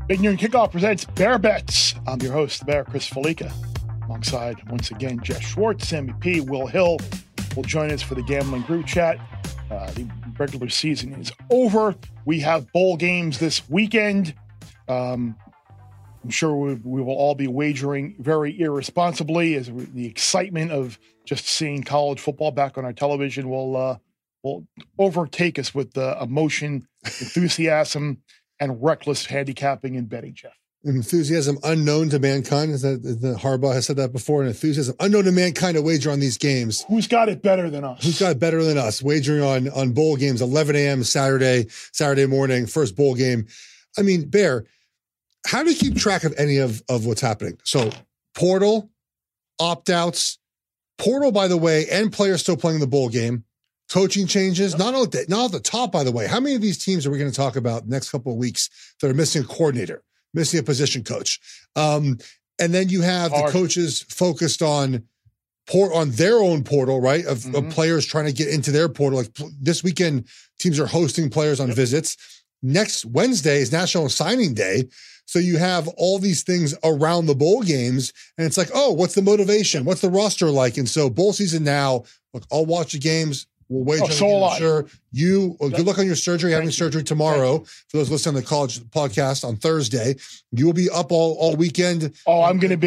Big Noon Kickoff presents Bear Bets. I'm your host, the Bear, Chris Felica. Alongside, once again, Jeff Schwartz, Sammy P, Will Hill will join us for the Gambling Group Chat. The regular season is over. We have bowl games this weekend. I'm sure we will all be wagering very irresponsibly as the excitement of just seeing college football back on our television will overtake us with emotion, enthusiasm, and reckless handicapping and betting, Jeff. Enthusiasm unknown to mankind. Is that the Harbaugh has said that before? An enthusiasm unknown to mankind to wager on these games. Who's got it better than us? Who's got it better than us? Wagering on bowl games, 11 a.m. Saturday morning, first bowl game. I mean, Bear, how do you keep track of any of what's happening? So portal, opt-outs, portal, by the way, and players still playing the bowl game. Coaching changes, not at the top, by the way. How many of these teams are we going to talk about the next couple of weeks that are missing a coordinator, missing a position coach? And then you have the coaches focused on their own portal, right? Of players trying to get into their portal. Like this weekend, teams are hosting players on visits. Next Wednesday is National Signing Day. So you have all these things around the bowl games, and it's like, oh, what's the motivation? What's the roster like? And so bowl season now, look, I'll watch the games. We'll wager. Sure. Good luck on your surgery. Having surgery tomorrow. For those listening to the college podcast on Thursday, you will be up all weekend. Oh, I am going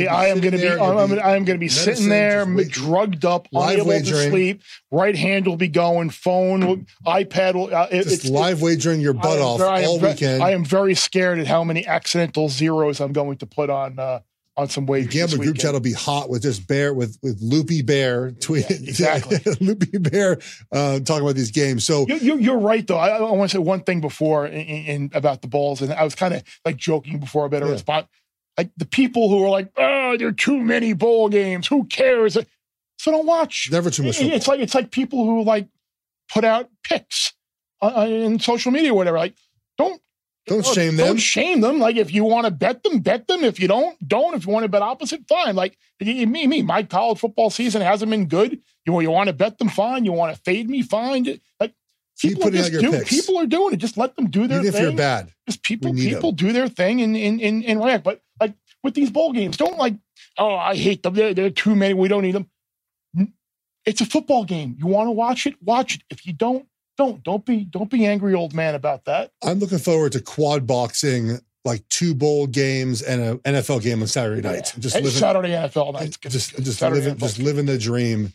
to be sitting there, drugged up, unable to sleep. Right hand will be going. Phone, iPad will. Live wagering your butt off all weekend. I am very scared at how many accidental zeros I'm going to put on some wagers. The Gambling Group Chat will be hot with this Bear, with Loopy Bear tweeting. Yeah, exactly. Loopy Bear talking about these games. So you're right, though. I want to say one thing before in about the balls, and I was kind of like joking before a better response. Like the people who are like, oh, there are too many bowl games. Who cares? So don't watch. Never too much football. It's like people who like put out pics in social media or whatever. Like Don't shame them. Don't shame them. Like, if you want to bet them, bet them. If you don't. If you want to bet opposite, fine. Like, my college football season hasn't been good. You want to bet them, fine. You want to fade me, fine. Like, keep putting out your picks. People are doing it. Just let them do their thing. Even if you're bad. Just people do their thing and react. But, like, with these bowl games, don't like, oh, I hate them. There are too many. We don't need them. It's a football game. You want to watch it? Watch it. If you don't be angry old man about that. I'm looking forward to quad boxing, like 2 bowl games and an NFL game on Saturday night. Saturday NFL nights. Just living the dream.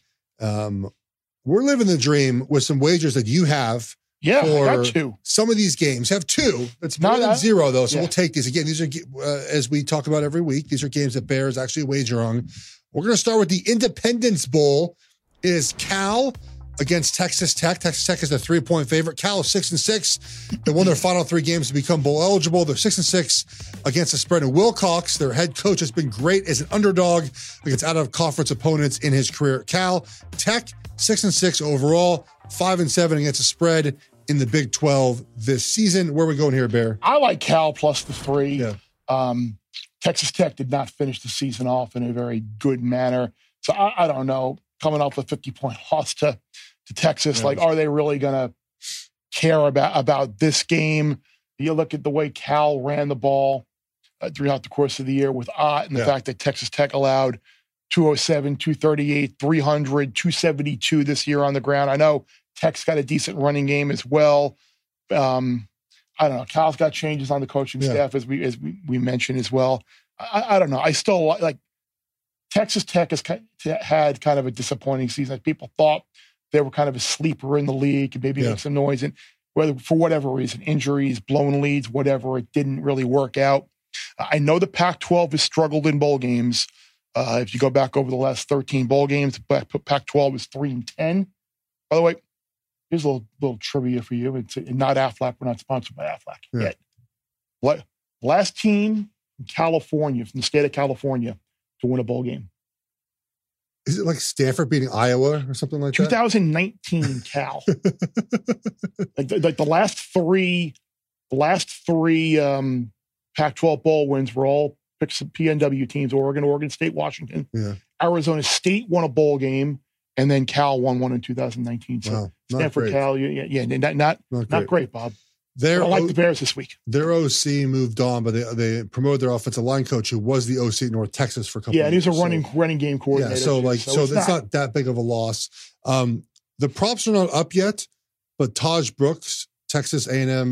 We're living the dream with some wagers that you have. Yeah, for I got 2. Some of these games have 2. It's more than 0 though. So we'll take these again. These are as we talk about every week. These are games that Bears actually wager on. We're going to start with the Independence Bowl. It is Cal against Texas Tech. Texas Tech is a 3-point favorite. Cal is 6-6. They won their final 3 games to become bowl eligible. They're 6-6 against the spread. And Wilcox, their head coach, has been great as an underdog against out-of-conference opponents in his career at Cal. Tech, 6-6 overall, 5-7 against the spread in the Big 12 this season. Where are we going here, Bear? I like Cal plus the 3. Yeah. Texas Tech did not finish the season off in a very good manner. So I don't know. Coming off a 50-point loss to Texas, like, are they really going to care about this game? You look at the way Cal ran the ball throughout the course of the year with Ott, and the fact that Texas Tech allowed 207, 238, 300, 272 this year on the ground. I know Tech's got a decent running game as well. I don't know. Cal's got changes on the coaching staff as we mentioned as well. I don't know. I still like Texas Tech has had kind of a disappointing season. People thought they were kind of a sleeper in the league and maybe make some noise. And whether for whatever reason, injuries, blown leads, whatever, it didn't really work out. I know the Pac-12 has struggled in bowl games. If you go back over the last 13 bowl games, Pac-12 is 3-10. By the way, here's a little trivia for you. It's not Aflac. We're not sponsored by Aflac yet. Last team in California, from the state of California, to win a bowl game. Is it like Stanford beating Iowa or something like 2019 that? 2019 Cal. like the last three Pac-12 bowl wins were all PNW teams: Oregon State, Washington. Yeah. Arizona State won a bowl game, and then Cal won one in 2019. So wow. Stanford, Cal, not great, Bob. I like the Bears this week. Their OC moved on, but they promoted their offensive line coach, who was the OC at North Texas for a couple. Yeah, and he's a running game coordinator. Yeah, so it's not that big of a loss. The props are not up yet, but Taj Brooks, Texas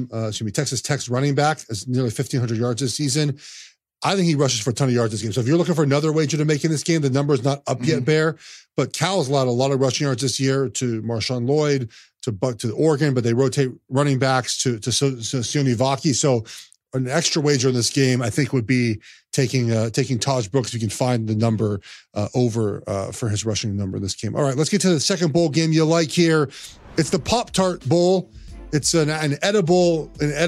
Tech's running back, is nearly 1,500 yards this season. I think he rushes for a ton of yards this game. So if you're looking for another wager to make in this game, the number is not up yet, Bear. But Cal's allowed a lot of rushing yards this year to Marshawn Lloyd, to Oregon, but they rotate running backs to Sione Vaki. So an extra wager in this game, I think, would be taking Taj Brooks if you can find the number over for his rushing number in this game. All right, let's get to the second bowl game you like here. It's the Pop-Tart Bowl. It's an edible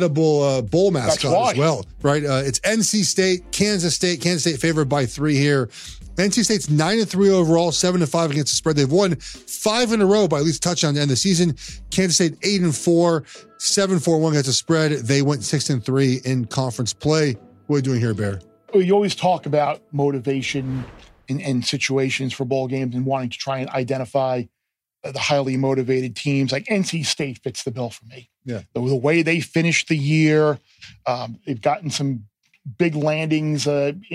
bowl mascot as well, right? It's NC State, Kansas State. Kansas State favored by 3 here. NC State's 9-3 overall, 7-5 against the spread. They've won 5 in a row by at least a touchdown to end the season. Kansas State 8-4, 7-4-1 against the spread. They went 6-3 in conference play. What are you doing here, Bear? You always talk about motivation in situations for bowl games and wanting to try and identify the highly motivated teams. Like NC State fits the bill for me. Yeah, the way they finished the year, they've gotten some big landings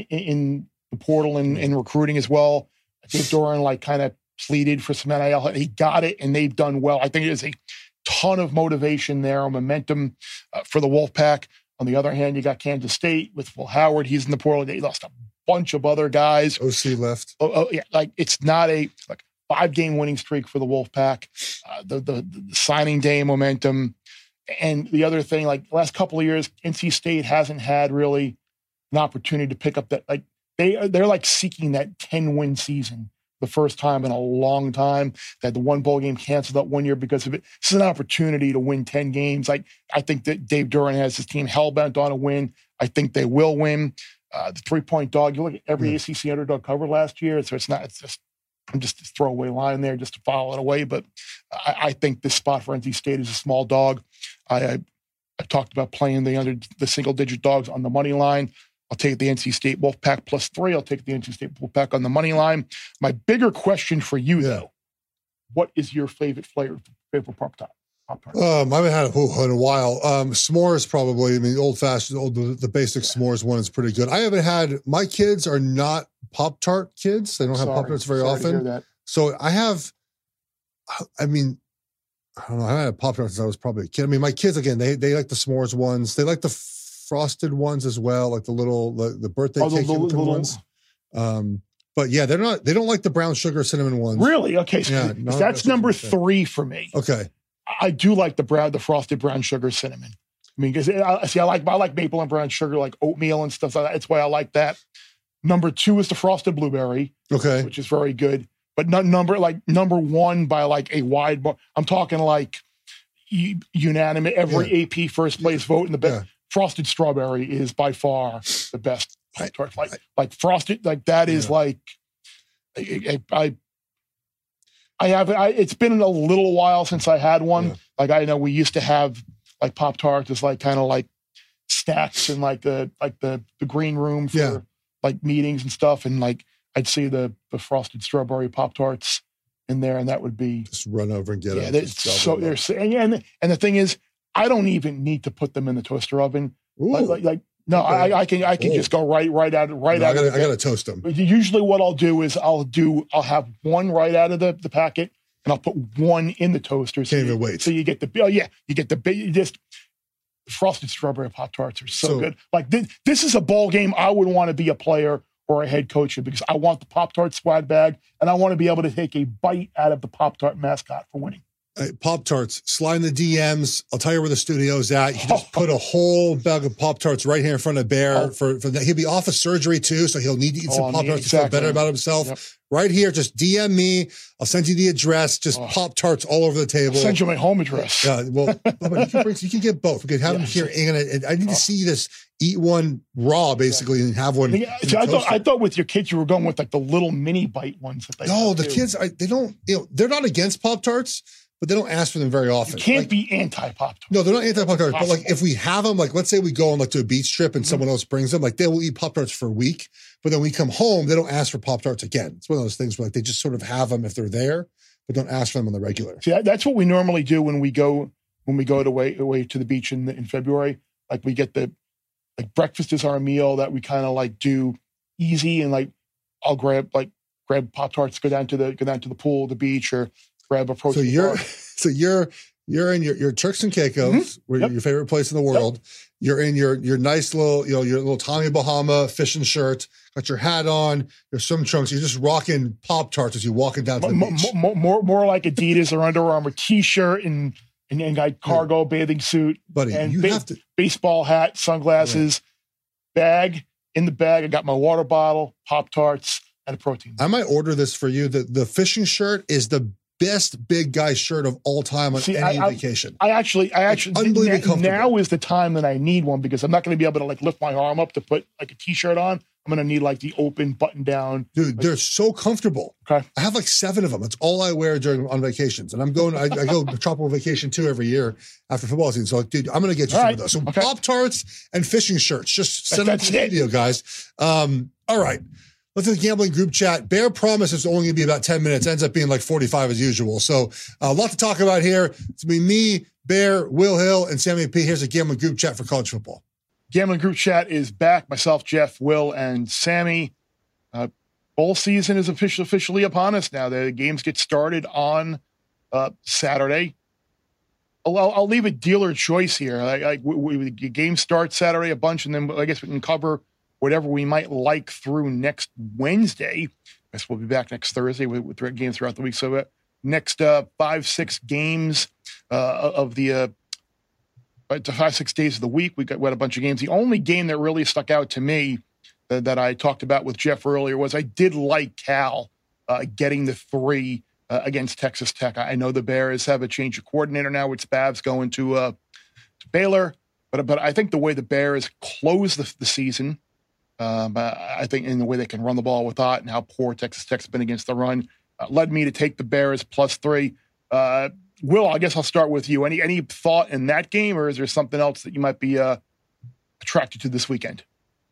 in the portal and in recruiting as well. Dave Doran kind of pleaded for some NIL. He got it, and they've done well. I think there's a ton of motivation there, momentum for the Wolfpack. On the other hand, you got Kansas State with Will Howard. He's in the portal. They lost a bunch of other guys. OC left. Yeah, it's not a 5-game winning streak for the Wolfpack. The signing day momentum. And the other thing, the last couple of years, NC State hasn't had really an opportunity to pick up that. They're seeking that 10-win season the first time in a long time. They had the one bowl game canceled that 1 year because of it. This is an opportunity to win 10 games. I think that Dave Doran has his team hell-bent on a win. I think they will win. The 3-point dog, you look at every ACC underdog cover last year, so I'm just a throwaway line there just to follow it away. But I think this spot for NC State is a small dog. I talked about playing the single-digit dogs on the money line. I'll take the NC State Wolfpack +3. I'll take the NC State Wolfpack on the money line. My bigger question for you, though, what is your favorite Pop-Tart? I haven't had it in a while. S'mores probably. I mean, old-fashioned, the basic s'mores one is pretty good. I haven't had. My kids are not Pop-Tart kids. They don't have Pop-Tarts very often. So I have. I mean, I don't know. I haven't had Pop-Tarts since I was probably a kid. I mean, my kids again. They like the s'mores ones. They like the frosted ones as well, like the birthday cake ones. But yeah, they don't like the brown sugar cinnamon ones. Really? Okay. So that's number 3 for me. Okay. I do like the frosted brown sugar cinnamon. I mean, because I like maple and brown sugar, like oatmeal and stuff like that. That's why I like that. Number 2 is the frosted blueberry. Okay. Which is very good. But number 1 by a wide bar. I'm talking unanimous, every AP first place vote in the best. Yeah. Frosted strawberry is by far the best Pop-Tart. Like frosted, that is it's been a little while since I had one. Yeah. I know we used to have Pop-Tarts as kind of snacks in the green room for meetings and stuff. And I'd see the frosted strawberry Pop-Tarts in there, and that would be just run over and get it. Yeah, and the thing is, I don't even need to put them in the toaster oven. No, okay. I can just go right out. I gotta toast them. Usually, what I'll do is I'll have one right out of the packet, and I'll put one in the toaster. Can't even wait. So you get frosted strawberry Pop-Tarts are so good. This is a bowl game. I would want to be a player or a head coach in because I want the Pop-Tart swag bag, and I want to be able to take a bite out of the Pop-Tart mascot for winning. Pop-Tarts, slide in the DMs. I'll tell you where the studio's at. You can just put a whole bag of Pop-Tarts right here in front of Bear. For that. He'll be off of surgery too, so he'll need to eat some Pop-Tarts to feel better about himself. Yep. Right here, just DM me. I'll send you the address. Just Pop-Tarts all over the table. I'll send you my home address. Well, you can get both. We could have them here. And I need to see this. Eat one raw, basically, and have one. I thought with your kids, you were going with the little mini bite ones. The kids, they don't. They're not against Pop-Tarts, but they don't ask for them very often. You can't be anti-Pop-Tarts. No, they're not anti-Pop-Tarts. But if we have them, let's say we go on to a beach trip and someone else brings them, they will eat Pop-Tarts for a week. But then we come home, they don't ask for Pop-Tarts again. It's one of those things where they just sort of have them if they're there, but don't ask for them on the regular. See, that's what we normally do when we go when we go away to the beach in February. Like we get like breakfast is our meal that we kind of like do easy, and like I'll grab Pop-Tarts, go down to the pool, the beach, or grab a protein bar. So you're in your Turks and Caicos, where your favorite place in the world. Yep. You're in your nice little, your little Tommy Bahama fishing shirt, got your hat on, your swim trunks. You're just rocking Pop-Tarts as you're walking down to the beach. More like Adidas or Under Armour t-shirt and like cargo bathing suit. Buddy, and you have to. Baseball hat, sunglasses, bag. In the bag, I got my water bottle, Pop-Tarts, and a protein. I might order this for you. The fishing shirt is the best big guy shirt of all time on any vacation. I actually unbelievably comfortable. Now is the time that I need one, because I'm not going to be able to like lift my arm up to put like a t-shirt on. I'm going to need like the open button down. Dude, they're so comfortable. Okay. I have like 7 of them. That's all I wear on vacations. And I go tropical vacation too every year after football season. So like, dude, I'm going to get you some of those. So Pop-Tarts and fishing shirts. Just send them to the video, guys. All right. Let's do the gambling group chat. Bear promises it's only going to be about 10 minutes. Ends up being like 45 as usual. So a lot to talk about here. It's going to be me, Bear, Will Hill, and Sammy P. Here's a gambling group chat for college football. Gambling group chat is back. Myself, Jeff, Will, and Sammy. Bowl season is officially upon us now. The games get started on Saturday. I'll leave a dealer choice here. The game starts Saturday a bunch, and then I guess we can cover whatever we might like through next Wednesday. I guess we'll be back next Thursday with games throughout the week. So next 5-6 games of the 5-6 days of the week, we got a bunch of games. The only game that really stuck out to me that I talked about with Jeff earlier was I did like Cal getting the 3 against Texas Tech. I know the Bears have a change of coordinator now with Spavs going to Baylor, but I think the way the Bears close the season, I think in the way they can run the ball with Ott and how poor Texas Tech's been against the run, led me to take the Bears +3. Will, I guess I'll start with you. Any thought in that game, or is there something else that you might be attracted to this weekend?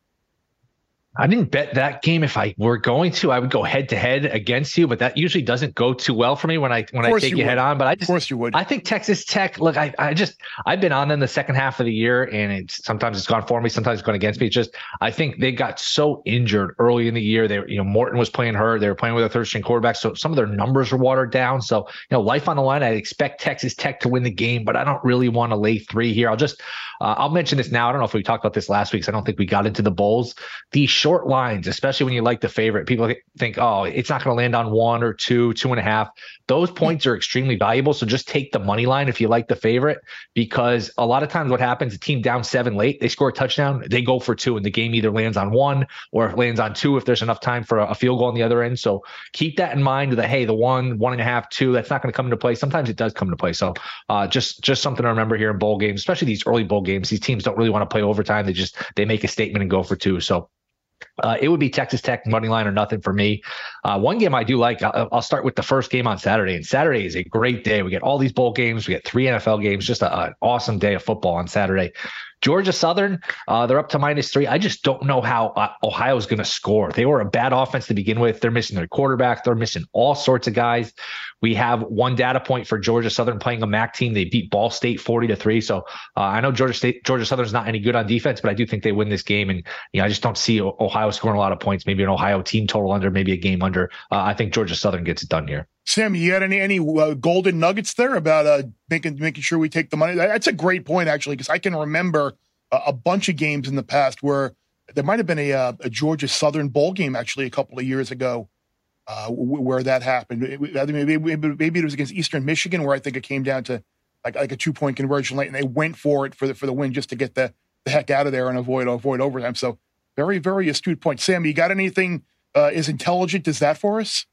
I didn't bet that game. If I were going to, I would go head to head against you, but that usually doesn't go too well for me when I take you head on. But of course you would. I think Texas Tech. Look, I've been on them the second half of the year, and sometimes it's gone for me, sometimes it's gone against me. It's just I think they got so injured early in the year. Morton was playing hurt. They were playing with a third string quarterback, so some of their numbers were watered down. So life on the line. I expect Texas Tech to win the game, but I don't really want to lay 3 here. I'll mention this now. I don't know if we talked about this last week, so I don't think we got into the bowls. These short lines, especially when you like the favorite, people think, oh, it's not going to land on 1 or 2, 2.5. Those points are extremely valuable. So just take the money line if you like the favorite, because a lot of times what happens, a team down 7 late, they score a touchdown, they go for 2, and the game either lands on 1 or it lands on 2 if there's enough time for a field goal on the other end. So keep that in mind that, hey, the 1, 1.5, 2, that's not going to come into play. Sometimes it does come into play. So just something to remember here in bowl games, especially these early bowl games. These teams don't really want to play overtime. They make a statement and go for 2. So it would be Texas Tech money line or nothing for me. One game I do like, I'll start with the first game on Saturday. And Saturday is a great day. We get all these bowl games. We get 3 NFL games. Just an awesome day of football on Saturday. Georgia Southern, they're up to -3. I just don't know how Ohio's going to score. They were a bad offense to begin with. They're missing their quarterback. They're missing all sorts of guys. We have one data point for Georgia Southern playing a MAC team. They beat Ball State 40-3. So I know Georgia Southern's not any good on defense, but I do think they win this game. And I just don't see Ohio scoring a lot of points. Maybe an Ohio team total under, maybe a game under. I think Georgia Southern gets it done here. Sam, you had any golden nuggets there about making sure we take the money? That's a great point, actually, because I can remember a bunch of games in the past where there might have been a Georgia Southern bowl game actually a couple of years ago where that happened. Maybe it was against Eastern Michigan, where I think it came down to like a 2-point conversion late, and they went for it for the win just to get the heck out of there and avoid overtime. So very, very astute point. Sam, you got anything as intelligent as that for us?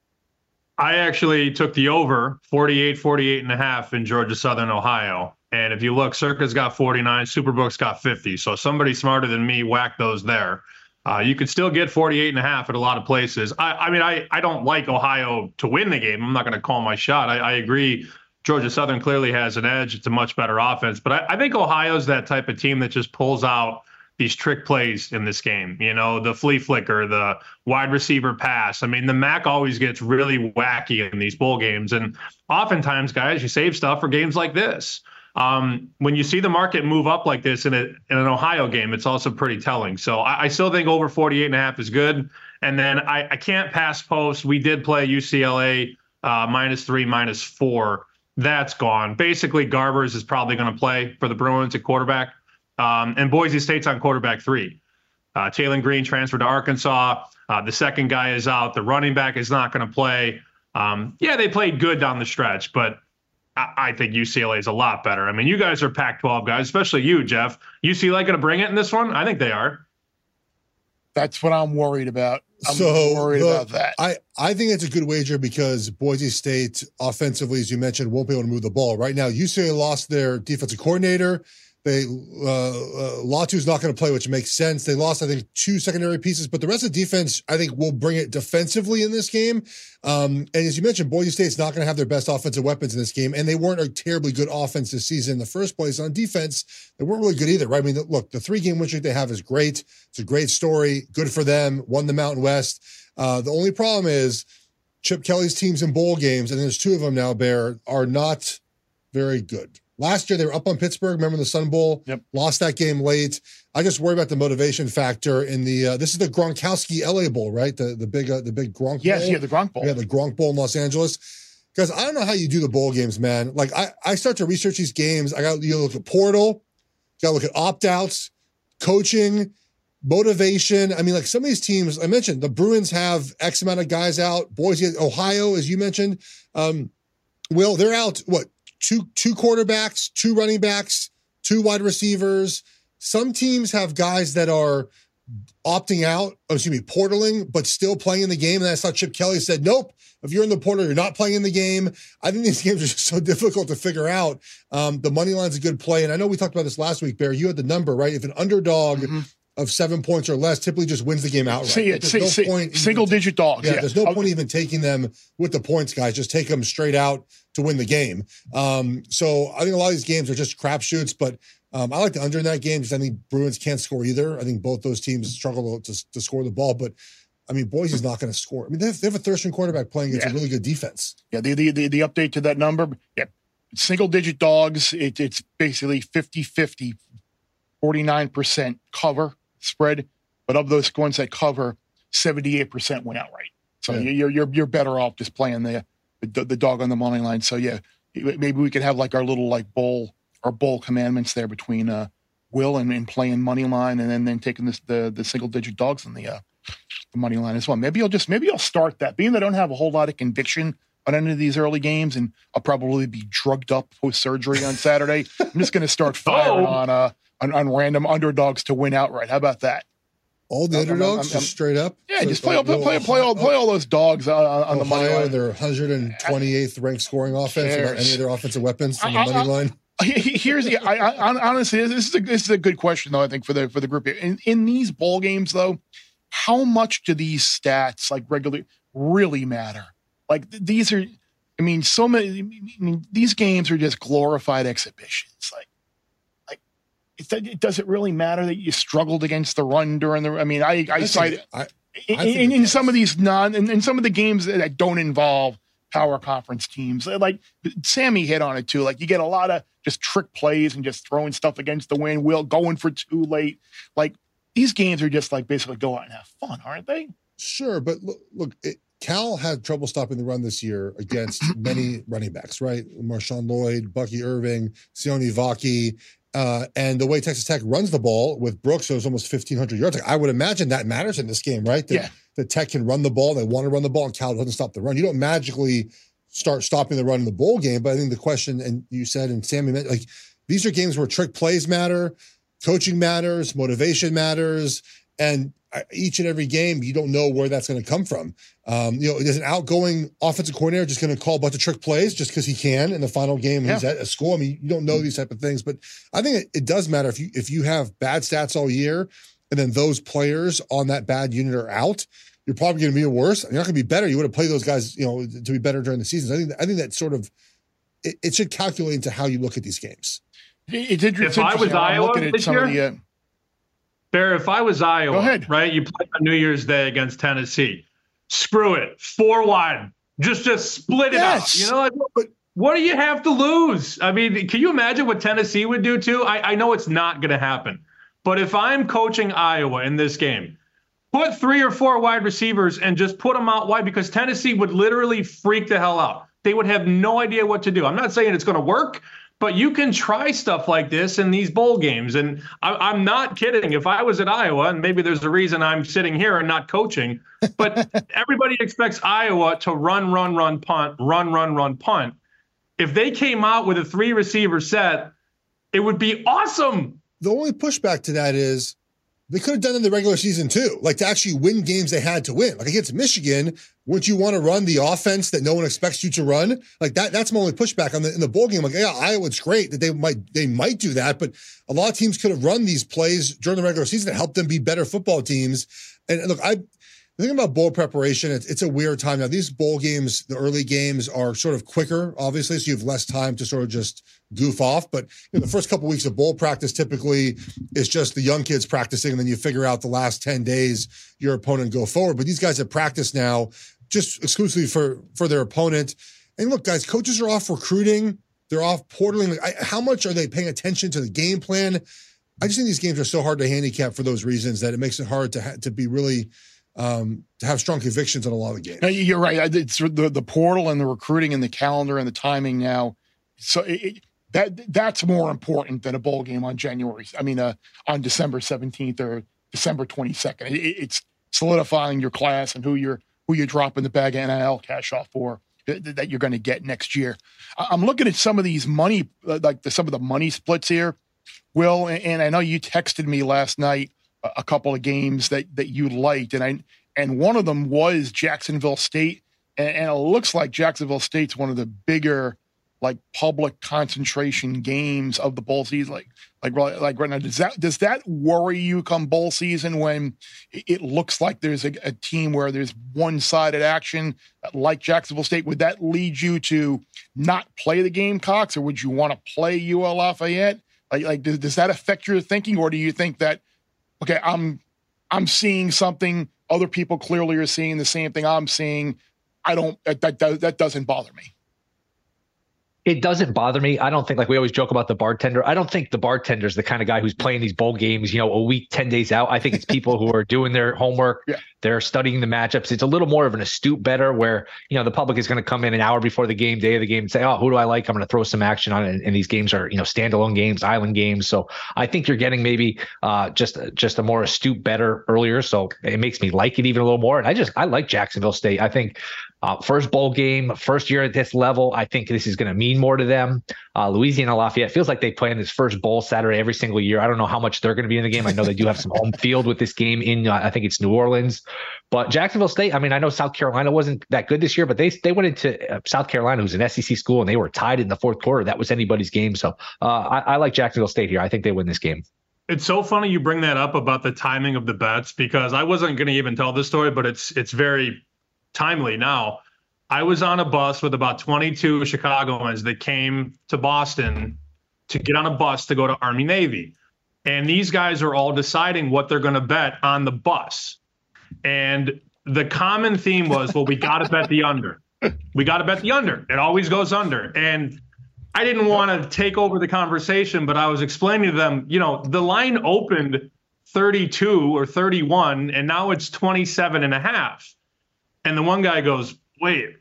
I actually took the over 48.5 in Georgia Southern, Ohio. And if you look, Circa's got 49, Superbook's got 50. So somebody smarter than me whacked those there. You could still get 48.5 at a lot of places. I don't like Ohio to win the game. I'm not going to call my shot. I agree. Georgia Southern clearly has an edge. It's a much better offense. But I think Ohio's that type of team that just pulls out these trick plays in this game. The flea flicker, the wide receiver pass. The MAC always gets really wacky in these bowl games. And oftentimes, guys, you save stuff for games like this. When you see the market move up like this in an Ohio game, it's also pretty telling. So I still think over 48.5 is good. And then I can't pass post. We did play UCLA -3, -4. That's gone. Basically, Garbers is probably going to play for the Bruins at quarterback. And Boise State's on quarterback 3. Taylor Green transferred to Arkansas. The second guy is out. The running back is not going to play. Yeah, they played good down the stretch, but I think UCLA is a lot better. I mean, you guys are Pac-12 guys, especially you, Jeff. UCLA going to bring it in this one? I think they are. That's what I'm worried about. I'm worried about that. I think it's a good wager because Boise State, offensively, as you mentioned, won't be able to move the ball. Right now, UCLA lost their defensive coordinator. Latu's not going to play, which makes sense. They lost, I think, 2 secondary pieces, but the rest of the defense, I think, will bring it defensively in this game. And as you mentioned, Boise State's not going to have their best offensive weapons in this game, and they weren't a terribly good offense this season in the first place. On defense, they weren't really good either, right? I mean, look, the 3-game win streak they have is great. It's a great story. Good for them. Won the Mountain West. The only problem is Chip Kelly's teams in bowl games, and there's 2 of them now, Bear, are not very good. Last year, they were up on Pittsburgh. Remember the Sun Bowl? Yep. Lost that game late. I just worry about the motivation factor in the. This is the Gronkowski LA Bowl, right? The big Gronk. Yes, Bowl. yeah, the Gronk Bowl. Yeah, the Gronk Bowl in Los Angeles. Because I don't know how you do the bowl games, man. Like I start to research these games. I got to look at portal. Got to look at opt outs, coaching, motivation. I mean, like some of these teams I mentioned, the Bruins have X amount of guys out. Boise, Ohio, as you mentioned, Will, they're out. What? Two quarterbacks, 2 running backs, 2 wide receivers. Some teams have guys that are opting out, portaling, but still playing in the game. And that's how Chip Kelly said, nope, if you're in the portal, you're not playing in the game. I think these games are just so difficult to figure out. The money line's a good play. And I know we talked about this last week, Bear. You had the number, right? If an underdog of 7 points or less typically just wins the game outright. Single-digit dogs. Yeah, there's no point even taking them with the points, guys. Just take them straight out to win the game. So I think a lot of these games are just crapshoots, but I like the under in that game because I think Bruins can't score either. I think both those teams struggle to score the ball, but I mean, Boise's not going to score. I mean, they have a third-string quarterback playing against a really good defense. Yeah, the update to that number, single-digit dogs, it's basically 50-50, 49% cover spread, but of those ones that cover, 78% went outright. So you're better off just playing the dog on the money line. So yeah, maybe we could have like our little bowl commandments there between Will and playing money line and then taking the single digit dogs on the money line as well. Maybe I'll start that. Being that I don't have a whole lot of conviction on any of these early games, and I'll probably be drugged up post surgery on Saturday. I'm just going to start firing on random underdogs to win outright. How about that? All the underdogs, just straight up. Yeah, so just play all those dogs on the money line. Their 128th ranked scoring offense without any of their offensive weapons on the money line. Here's honestly, this is a good question though. I think for the group here. In these bowl games though, how much do these stats regularly really matter? Like these are, so many. These games are just glorified exhibitions. It doesn't really matter that you struggled against the run during the. I cite in some of these in some of the games that don't involve power conference teams. Like Sammy hit on it too. Like you get a lot of just trick plays and just throwing stuff against the wind. Will going for too late. Like these games are just basically go out and have fun, aren't they? Sure, but look. Cal had trouble stopping the run this year against many running backs, right? Marshawn Lloyd, Bucky Irving, Sione Vaki. And the way Texas Tech runs the ball with Brooks, so it's almost 1,500 yards. I would imagine that matters in this game, right? That Tech can run the ball. They want to run the ball, and Cal doesn't stop the run. You don't magically start stopping the run in the bowl game, but I think the question, and you said, and Sammy meant, these are games where trick plays matter, coaching matters, motivation matters, and each and every game, you don't know where that's going to come from. Is an outgoing offensive coordinator just going to call a bunch of trick plays just because he can in the final game he's at a school? You don't know these type of things, but I think it does matter if you have bad stats all year and then those players on that bad unit are out, you're probably going to be worse. You're not going to be better. You would have played those guys, to be better during the season. I think that sort of it should calculate into how you look at these games. It's interesting. If I was Iowa this year, Bear, if I was Iowa, go ahead. Right, you play on New Year's Day against Tennessee. Screw it, 4 wide, just split it up. What do you have to lose? I mean, can you imagine what Tennessee would do too? I know it's not going to happen. But if I'm coaching Iowa in this game, put 3 or 4 wide receivers and just put them out wide, because Tennessee would literally freak the hell out. They would have no idea what to do. I'm not saying it's going to work, but you can try stuff like this in these bowl games. And I'm not kidding. If I was at Iowa, and maybe there's a reason I'm sitting here and not coaching, but everybody expects Iowa to run, punt, run, punt. If they came out with a 3-receiver set, it would be awesome. The only pushback to that is they could have done it in the regular season too, like to actually win games they had to win. Like against Michigan, wouldn't you want to run the offense that no one expects you to run? Like that's my only pushback in the bowl game. Like, yeah, Iowa's great that they might do that, but a lot of teams could have run these plays during the regular season to help them be better football teams. And look, the thing about bowl preparation, it's a weird time now. These bowl games, the early games are sort of quicker, obviously, so you have less time to sort of just goof off. But the first couple of weeks of bowl practice typically is just the young kids practicing, and then you figure out the last 10 days your opponent go forward. But these guys have practiced now just exclusively for their opponent. And look, guys, coaches are off recruiting. They're off portaling. How much are they paying attention to the game plan? I just think these games are so hard to handicap for those reasons that it makes it hard to be really to have strong convictions on a lot of games. No, you're right. It's the portal and the recruiting and the calendar and the timing now. So that's more important than a bowl game on on December 17th or December 22nd. It's solidifying your class and who you're dropping the bag of NIL cash off for that you're going to get next year. I'm looking at some of these money, some of the money splits here, Will, and I know you texted me last night a couple of games that you liked, and one of them was Jacksonville State, and it looks like Jacksonville State's one of the bigger public concentration games of the bowl season. Like right now, does that worry you come bowl season when it looks like there's a team where there's one-sided action like Jacksonville State? Would that lead you to not play the Gamecocks, or would you want to play UL Lafayette? Does that affect your thinking, or do you think that, okay, I'm seeing something, other people clearly are seeing the same thing I'm seeing, that doesn't bother me? It doesn't bother me. I don't think, like we always joke about the bartender, I don't think the bartender's the kind of guy who's playing these bowl games, a week, 10 days out. I think it's people who are doing their homework. Yeah. They're studying the matchups. It's a little more of an astute bettor where, the public is going to come in an hour before the game, day of the game, and say, oh, who do I like? I'm going to throw some action on it. And these games are, standalone games, island games. So I think you're getting maybe just a more astute bettor earlier. So it makes me like it even a little more. And I like Jacksonville State. I think first bowl game, first year at this level, I think this is going to mean more to them. Louisiana Lafayette feels like they play in this first bowl Saturday every single year. I don't know how much they're going to be in the game. I know they do have some home field with this game in, I think it's New Orleans. But Jacksonville State, I know South Carolina wasn't that good this year, but they went into South Carolina, who's an SEC school, and they were tied in the fourth quarter. That was anybody's game. So I like Jacksonville State here. I think they win this game. It's so funny you bring that up about the timing of the bets, because I wasn't going to even tell this story, but it's very timely now. I was on a bus with about 22 Chicagoans that came to Boston to get on a bus to go to Army Navy. And these guys are all deciding what they're going to bet on the bus. And the common theme was, well, we got to bet the under. We got to bet the under. It always goes under. And I didn't want to take over the conversation, but I was explaining to them, the line opened 32 or 31, and now it's 27.5. And the one guy goes, wait,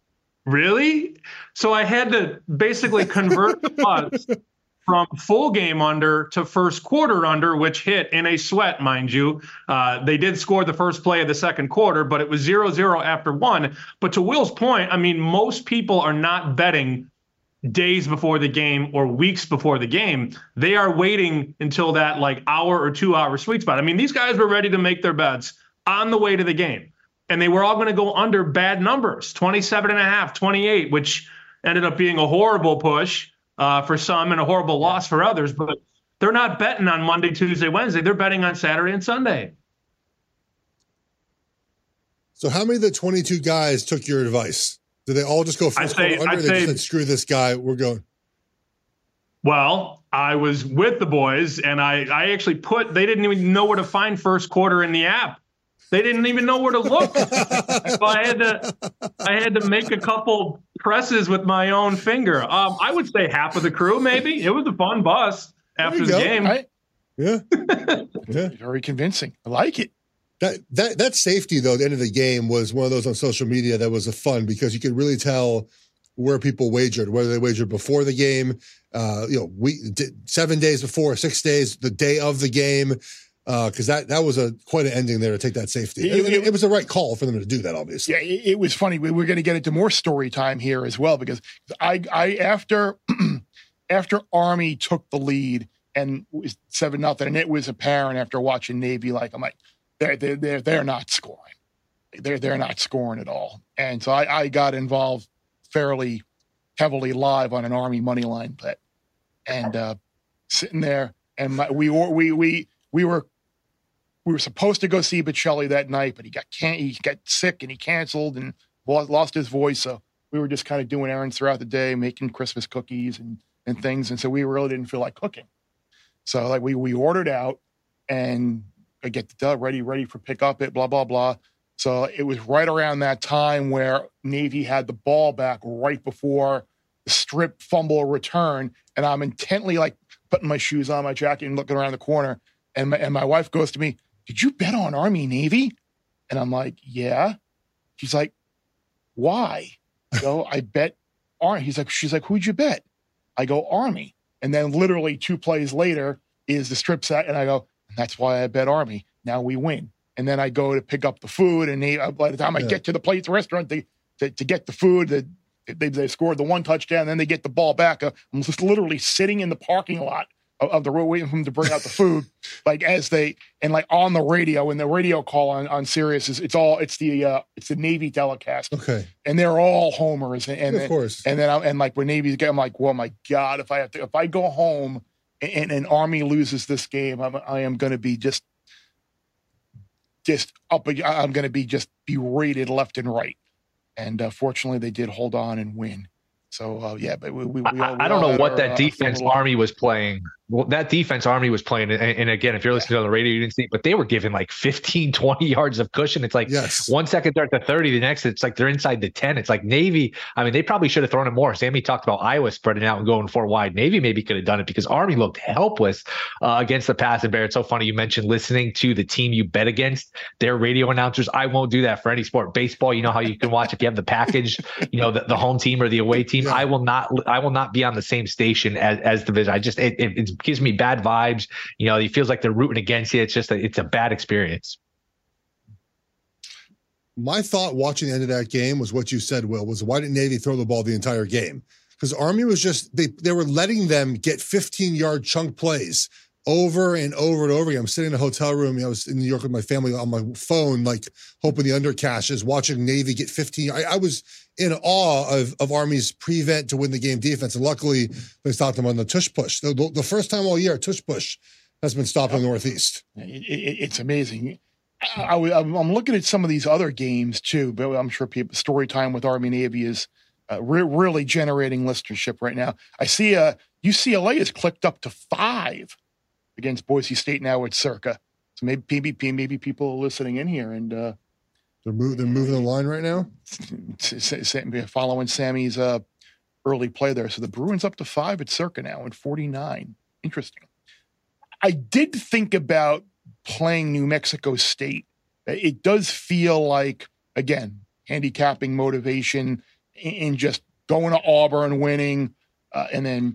really? So I had to basically convert the bus from full game under to first quarter under, which hit in a sweat, mind you. They did score the first play of the second quarter, but it was 0-0 after one. But to Will's point, most people are not betting days before the game or weeks before the game. They are waiting until that hour or 2 hour sweet spot. These guys were ready to make their bets on the way to the game. And they were all going to go under bad numbers, 27.5, 28, which ended up being a horrible push for some and a horrible loss for others. But they're not betting on Monday, Tuesday, Wednesday. They're betting on Saturday and Sunday. So how many of the 22 guys took your advice? Did they all just go first quarter under? Or they just said, screw this guy, we're going? Well, I was with the boys, and I actually they didn't even know where to find first quarter in the app. They didn't even know where to look. So I had to make a couple presses with my own finger. I would say half of the crew, maybe. It was a fun bus after the game. Right? Yeah. Yeah. Very convincing. I like it. That safety, though, at the end of the game was one of those on social media that was a fun because you could really tell where people wagered, whether they wagered before the game, 7 days before, 6 days, the day of the game, because that was quite an ending there to take that safety. It was the right call for them to do that, obviously. Yeah, it was funny. We're going to get into more story time here as well because I after Army took the lead and it was 7-0, and it was apparent after watching Navy, I'm like, they're not scoring. They're not scoring at all. And so I got involved fairly heavily live on an Army money line bet, and sitting there, and we were supposed to go see Bocelli that night, but he got sick and he canceled and lost his voice. So we were just kind of doing errands throughout the day, making Christmas cookies and things, and so we really didn't feel like cooking. So we ordered out and I get the dub ready for pickup, blah, blah, blah. So it was right around that time where Navy had the ball back right before the strip fumble return. And I'm intently putting my shoes on, my jacket, and looking around the corner. And my wife goes to me, "Did you bet on Army Navy?" And I'm like, "Yeah." She's like, "Why?" So I bet Army. She's like, "Who'd you bet?" I go, "Army." And then literally 2 plays later is the strip set. And I go, "And that's why I bet Army. Now we win." And then I go to pick up the food. And by the time I get to the place restaurant to get the food, they scored the 1 touchdown. Then they get the ball back. I'm just literally sitting in the parking lot of the road waiting for them to bring out the food. On the radio, and the radio call on Sirius it's the Navy telecast. Okay. And they're all homers. And of course. And then when Navy's game, I'm like, well, my God, if I go home and Army loses this game, I am going to be just up. I'm going to be just berated left and right. And fortunately, they did hold on and win. So but I don't know what that defense Army was playing. Well, that defense Army was playing, and again, if you're listening on the radio, you didn't see, but they were giving 15, 20 yards of cushion. It's 1 second they're at the 30, the next it's they're inside the 10. It's like Navy. I mean, they probably should have thrown it more. Sammy talked about Iowa spreading out and going 4 wide. Navy maybe could have done it because Army looked helpless against the pass. And Bear, it's so funny you mentioned listening to the team you bet against, their radio announcers. I won't do that for any sport. Baseball, you know how you can watch if you have the package, the home team or the away team. Yeah. I will not be on the same station as the vision. It gives me bad vibes. It feels like they're rooting against you. It's just it's a bad experience. My thought watching the end of that game was what you said, Will, was why didn't Navy throw the ball the entire game? Because Army was just, they were letting them get 15-yard chunk plays over and over and over again. I'm sitting in a hotel room. I was in New York with my family on my phone, hoping the under cashes, watching Navy get 15. I was in awe of Army's prevent to win the game defense. And luckily, they stopped them on the tush push. The first time all year, tush push has been stopped in the Northeast. It's amazing. I'm looking at some of these other games too, but I'm sure story time with Army Navy is really generating listenership right now. I see UCLA is clicked up to 5 against Boise State now at Circa. So maybe people are listening in here and they're moving the line right now. Following Sammy's early play there. So the Bruins up to 5 at Circa now and 49. Interesting. I did think about playing New Mexico State. It does feel like, again, handicapping motivation in just going to Auburn, winning, and then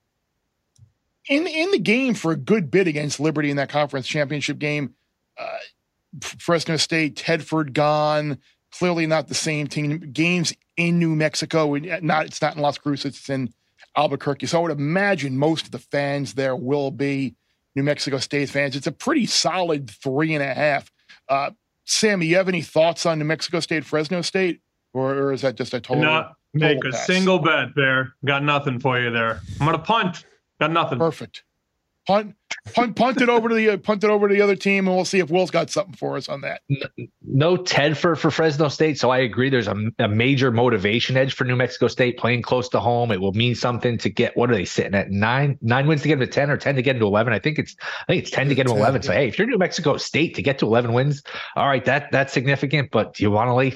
in the game for a good bit against Liberty in that conference championship game. Fresno State, Tedford gone, clearly not the same team. Games in New Mexico, it's not in Las Cruces, it's in Albuquerque. So I would imagine most of the fans there will be New Mexico State fans. It's a pretty solid 3.5. Sammy, you have any thoughts on New Mexico State, Fresno State? Or is that just a total? Not make a single bet there. Got nothing for you there. I'm going to punt. Got nothing. Perfect. Punt it over to the other team, and we'll see if Will's got something for us on that. No Tedford for Fresno State, so I agree. There's a major motivation edge for New Mexico State playing close to home. It will mean something to get. What are they sitting at? 9 wins to get them to 10, or 10 to get them to 11? I think it's 10 to get them 11. So hey, if you're New Mexico State to get to 11 wins, all right, that's significant. But do you want to lay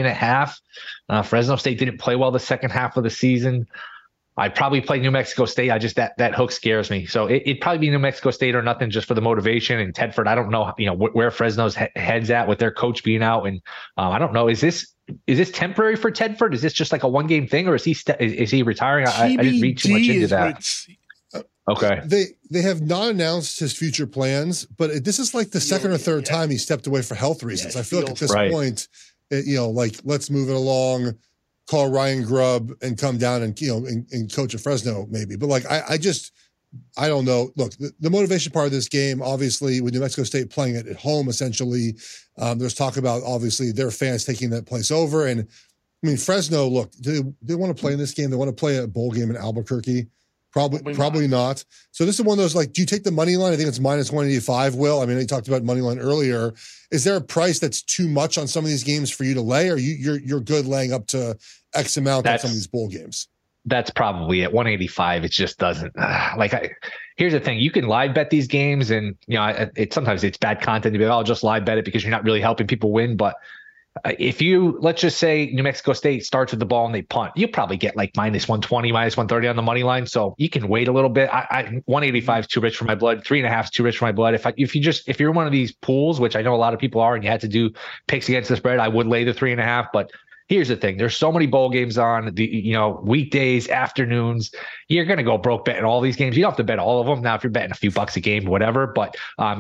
3.5? Fresno State didn't play well the second half of the season. I'd probably play New Mexico State. That hook scares me. So it'd probably be New Mexico State or nothing, just for the motivation. And Tedford, I don't know, where Fresno's head's at with their coach being out. And I don't know, is this temporary for Tedford? Is this just like a 1-game thing, or is he retiring? I didn't read too much into that. Okay. They have not announced his future plans, but this is like the second or third time he stepped away for health reasons. I feel like at this point, let's move it along. Call Ryan Grubb and come down and and coach at Fresno maybe. But I don't know. Look, the motivation part of this game, obviously, with New Mexico State playing it at home, essentially, there's talk about obviously their fans taking that place over. And I mean, Fresno, look, do they want to play in this game? They want to play a bowl game in Albuquerque? Probably not. So this is one of those, do you take the money line? I think it's minus 185, Will. I mean, you talked about money line earlier. Is there a price that's too much on some of these games for you to lay, or you're good laying up to X amount on some of these bowl games? That's probably at 185. It just doesn't here's the thing. You can live bet these games, and sometimes it's bad content to be like, I'll just live bet it because you're not really helping people win. But if let's just say New Mexico State starts with the ball and they punt, you'll probably get like minus 120, minus 130 on the money line. So you can wait a little bit. 185 is too rich for my blood. 3.5 is too rich for my blood. If you're one of these pools, which I know a lot of people are, and you had to do picks against the spread, I would lay the 3.5. But here's the thing. There's so many bowl games on weekdays, afternoons. You're going to go broke betting all these games. You don't have to bet all of them. Now, if you're betting a few bucks a game, whatever, but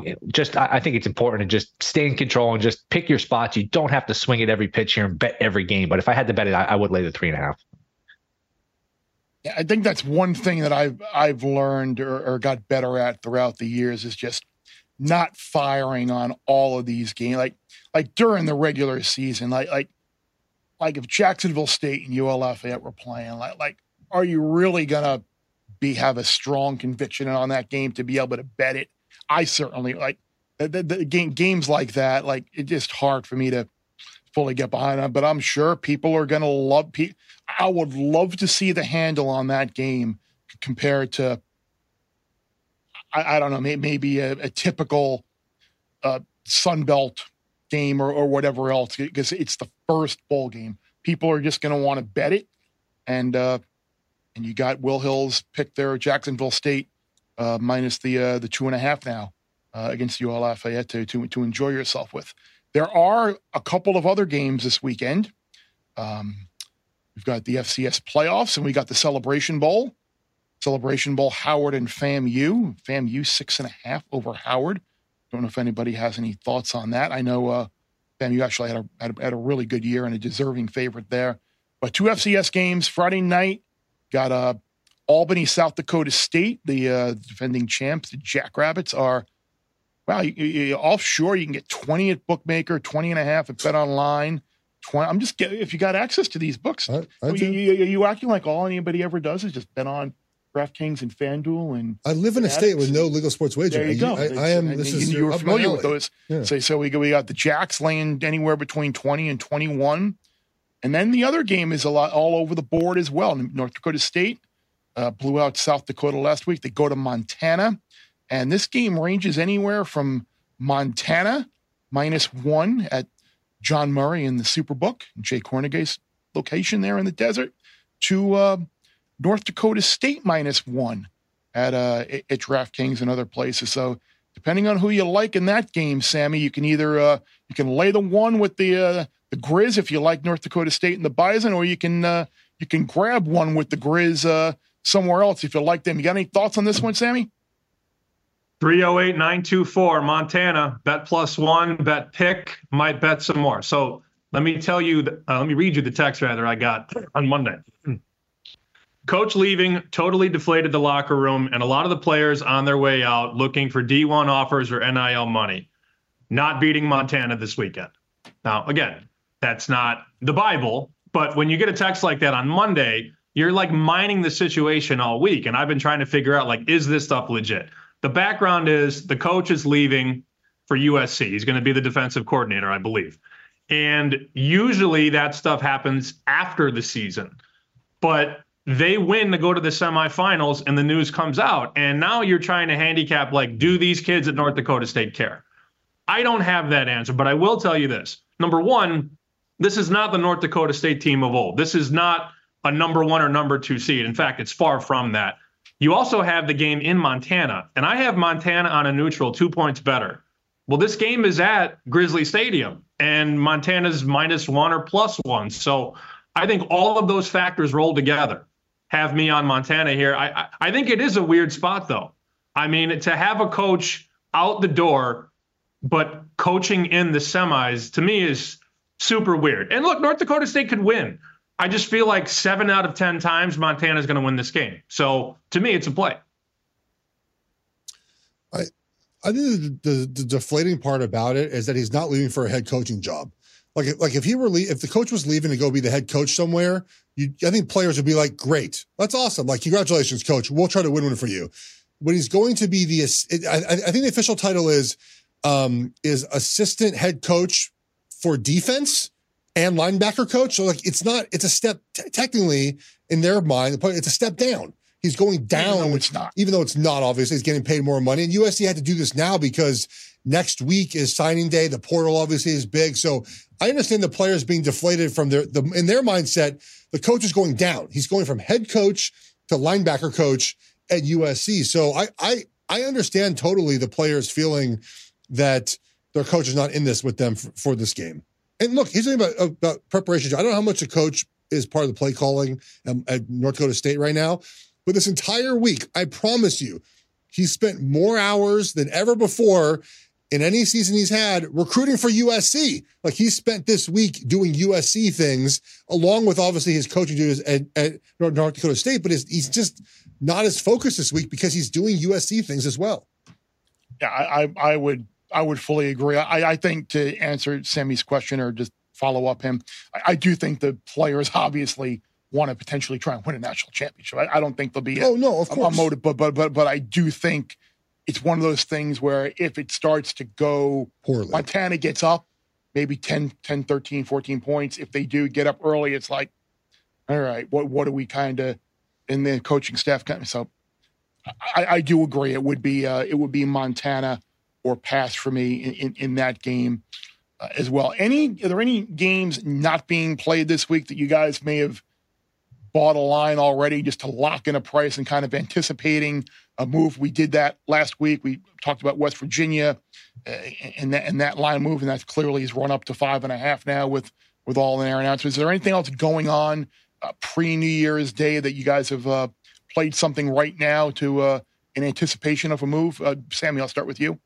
I think it's important to just stay in control and just pick your spots. You don't have to swing at every pitch here and bet every game. But if I had to bet it, I would lay the 3.5. Yeah, I think that's one thing that I've learned or got better at throughout the years is just not firing on all of these games. Like during the regular season, like if Jacksonville State and UL Lafayette were playing, are you really gonna have a strong conviction on that game to be able to bet it? I certainly the games like that. It's just hard for me to fully get behind them. But I'm sure people are gonna love. I would love to see the handle on that game compared to I don't know, maybe a typical Sun Belt game or whatever else, because it's the first bowl game. People are just going to want to bet it, and you got Will Hill's pick there, Jacksonville State minus the 2.5 now against UL Lafayette to enjoy yourself with. There are a couple of other games this weekend. We've got the FCS playoffs, and we got the Celebration Bowl. Celebration Bowl, Howard and FAMU. FAMU 6.5 over Howard. Don't know if anybody has any thoughts on that. I know FAMU actually had a really good year and a deserving favorite there. But 2 FCS games Friday night. Got Albany, South Dakota State. The defending champs, the Jackrabbits, are offshore. You can get 20 at Bookmaker, 20.5 at Bet Online. 20. I'm just getting, if you got access to these books, you acting like all anybody ever does is just bet on DraftKings and FanDuel. And I live in a state with no legal sports wagering. There you go. I am. You're familiar with those. Yeah. So we got the Jacks laying anywhere between 20 and 21, and then the other game is a lot all over the board as well. North Dakota State blew out South Dakota last week. They go to Montana, and this game ranges anywhere from Montana -1 at John Murray in the Superbook, Jay Cornegay's location there in the desert, to North Dakota State -1 at DraftKings and other places. So depending on who you like in that game, Sammy, you can either you can lay the 1 with the Grizz if you like North Dakota State and the Bison, or you can grab 1 with the Grizz somewhere else if you like them. You got any thoughts on this one, Sammy? 308-924 Montana, bet +1, bet pick, might bet some more. So let me read you the text rather I got on Monday. Coach leaving totally deflated the locker room, and a lot of the players on their way out looking for D1 offers or NIL money. Not beating Montana this weekend. Now, again, that's not the Bible, but when you get a text like that on Monday, you're like mining the situation all week. And I've been trying to figure out, is this stuff legit? The background is the coach is leaving for USC. He's going to be the defensive coordinator, I believe. And usually that stuff happens after the season. But they win to go to the semifinals and the news comes out. And now you're trying to handicap, like, do these kids at North Dakota State care? I don't have that answer, but I will tell you this. Number one, this is not the North Dakota State team of old. This is not a number 1 or number 2 seed. In fact, it's far from that. You also have the game in Montana, and I have Montana on a neutral 2 points better. Well, this game is at Grizzly Stadium, and Montana's -1 or +1. So I think all of those factors rolled together have me on Montana here. I think it is a weird spot, though. I mean, to have a coach out the door, but coaching in the semis, to me, is super weird. And look, North Dakota State could win. I just feel like 7 out of 10 times Montana's going to win this game. So to me, it's a play. I think the deflating part about it is that he's not leaving for a head coaching job. Like if the coach was leaving to go be the head coach somewhere, I think players would be like, great, that's awesome. Like, congratulations, coach. We'll try to win one for you. But he's going to be I think the official title is assistant head coach for defense and linebacker coach. So like, it's a step technically in their mind, it's a step down. He's going down, even though it's not, obviously. He's getting paid more money. And USC had to do this now because next week is signing day. The portal obviously is big. So I understand the players being deflated from in their mindset, the coach is going down. He's going from head coach to linebacker coach at USC. So I understand totally the players feeling that their coach is not in this with them for this game. And look, he's talking about preparation. I don't know how much a coach is part of the play calling at North Dakota State right now. But this entire week, I promise you, he spent more hours than ever before in any season he's had recruiting for USC. Like, he spent this week doing USC things, along with obviously his coaching duties at North Dakota State. But he's just not as focused this week because he's doing USC things as well. Yeah, I would fully agree. I think, to answer Sammy's question or just follow up him, I do think the players obviously want to potentially try and win a national championship. I don't think there'll be a motive, but I do think it's one of those things where if it starts to go poorly, Montana gets up maybe 10, 13, 14 points. If they do get up early, it's like, all right, what do we kind of, in the coaching staff kind of, so I do agree. It would be Montana or pass for me in that game as well. Are there any games not being played this week that you guys may have bought a line already just to lock in a price and kind of anticipating a move? We did that last week. We talked about West Virginia and that line move, and that clearly has run up to 5.5 now with all the air announcements. Is there anything else going on pre-New Year's Day that you guys have played something right now to in anticipation of a move? Sammy, I'll start with you.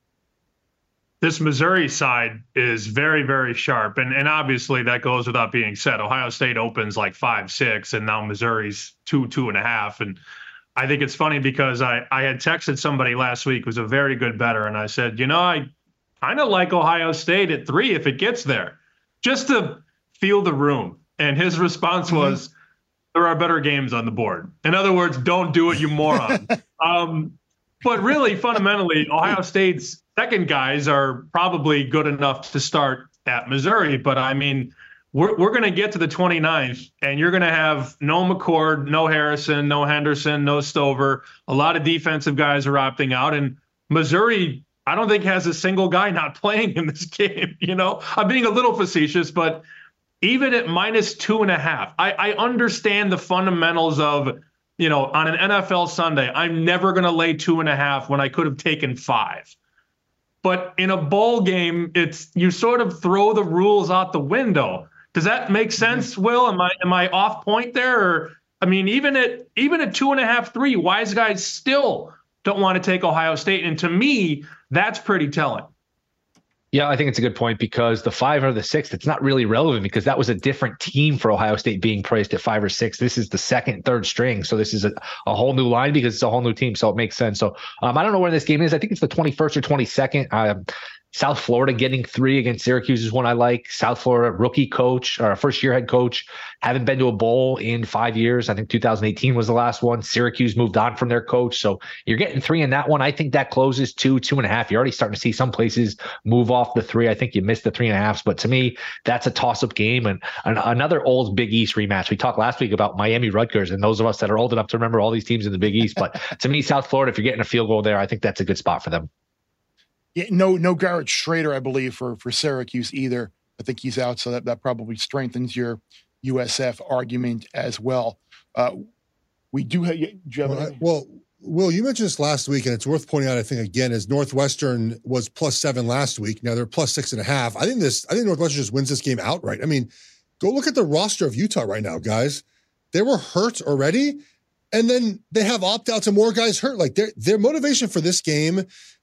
This Missouri side is very, very sharp. And obviously that goes without being said. Ohio State opens like 5-6, and now Missouri's 2.5. And I think it's funny because I had texted somebody last week who's a very good bettor, and I said, I kind of like Ohio State at 3 if it gets there, just to feel the room. And his response was, there are better games on the board. In other words, don't do it, you moron. But really, fundamentally, Ohio State's second guys are probably good enough to start at Missouri. But, I mean, we're going to get to the 29th, and you're going to have no McCord, no Harrison, no Henderson, no Stover. A lot of defensive guys are opting out. And Missouri, I don't think, has a single guy not playing in this game. I'm being a little facetious, but even at -2.5, I understand the fundamentals of, on an NFL Sunday, I'm never going to lay 2.5 when I could have taken 5. But in a bowl game, you sort of throw the rules out the window. Does that make sense, Will? Am I off point there? Or, I mean, even at 2.5, 3, wise guys still don't want to take Ohio State. And to me, that's pretty telling. Yeah, I think it's a good point because the 5 or the 6, it's not really relevant because that was a different team for Ohio State being priced at 5 or 6. This is the second, third string. So this is a whole new line because it's a whole new team. So it makes sense. So I don't know where this game is. I think it's the 21st or 22nd. South Florida getting 3 against Syracuse is one I like. South Florida rookie coach or first-year head coach, haven't been to a bowl in 5 years. I think 2018 was the last one. Syracuse moved on from their coach, so you're getting 3 in that one. I think that closes 2.5. You're already starting to see some places move off the 3. I think you missed the 3.5s, but to me, that's a toss-up game. And another old Big East rematch. We talked last week about Miami Rutgers, and those of us that are old enough to remember all these teams in the Big East. But to me, South Florida, if you're getting a field goal there, I think that's a good spot for them. Yeah, no Garrett Schrader, I believe, for Syracuse either. I think he's out, so that probably strengthens your USF argument as well. We do have. Well, Will, you mentioned this last week, and it's worth pointing out, I think, again, is Northwestern was +7 last week. Now they're +6.5. I think Northwestern just wins this game outright. I mean, go look at the roster of Utah right now, guys. They were hurt already, and then they have opt-outs and more guys hurt. Like their motivation for this game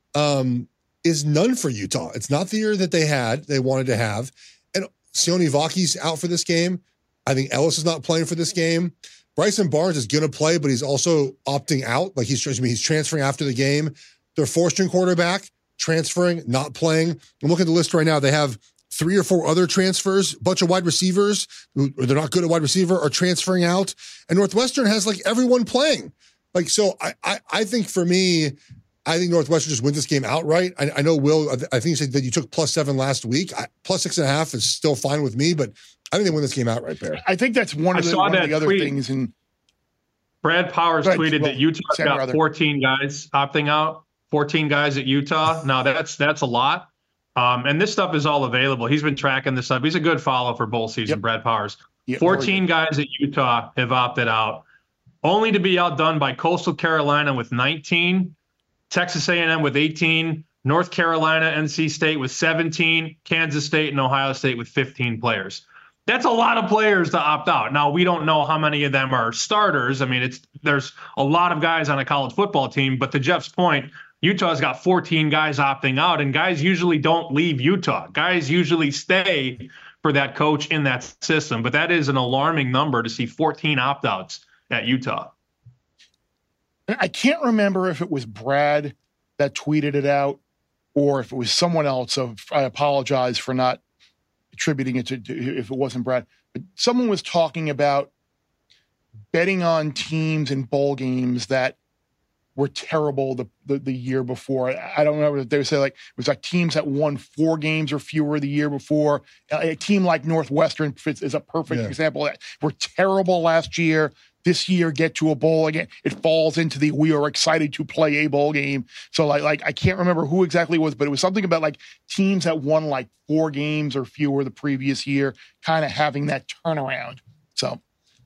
is none for Utah. It's not the year that they wanted to have. And Sione Vaki's out for this game. I think Ellis is not playing for this game. Bryson Barnes is going to play, but he's also opting out. Like he's transferring after the game. Their 4th-string quarterback transferring, not playing. I'm looking at the list right now. They have 3 or 4 other transfers. A bunch of wide receivers who they're not good at wide receiver are transferring out. And Northwestern has like everyone playing. Like, so I think for me, I think Northwestern just wins this game outright. I know, Will, I think you said that you took +7 last week. +6.5 is still fine with me, but I think they win this game outright, Bear. I think that's one of the other things. And Brad Powers tweeted that Utah got 14 guys opting out, 14 guys at Utah. Now, that's a lot. And this stuff is all available. He's been tracking this stuff. He's a good follow for bowl season, Brad Powers. 14 guys at Utah have opted out, only to be outdone by Coastal Carolina with 19, Texas A&M with 18, North Carolina, NC State with 17, Kansas State and Ohio State with 15 players. That's a lot of players to opt out. Now, we don't know how many of them are starters. I mean, there's a lot of guys on a college football team, but to Jeff's point, Utah's got 14 guys opting out, and guys usually don't leave Utah. Guys usually stay for that coach in that system, but that is an alarming number to see 14 opt-outs at Utah. I can't remember if it was Brad that tweeted it out or if it was someone else. So I apologize for not attributing it to if it wasn't Brad. But someone was talking about betting on teams in bowl games that were terrible the year before. I don't remember if they would say like it was like teams that won 4 games or fewer the year before. A team like Northwestern is a perfect example of that. Were terrible last year. This year, get to a bowl again. It falls into the we are excited to play a bowl game. So like I can't remember who exactly it was, but it was something about like teams that won like 4 games or fewer the previous year, kind of having that turnaround. So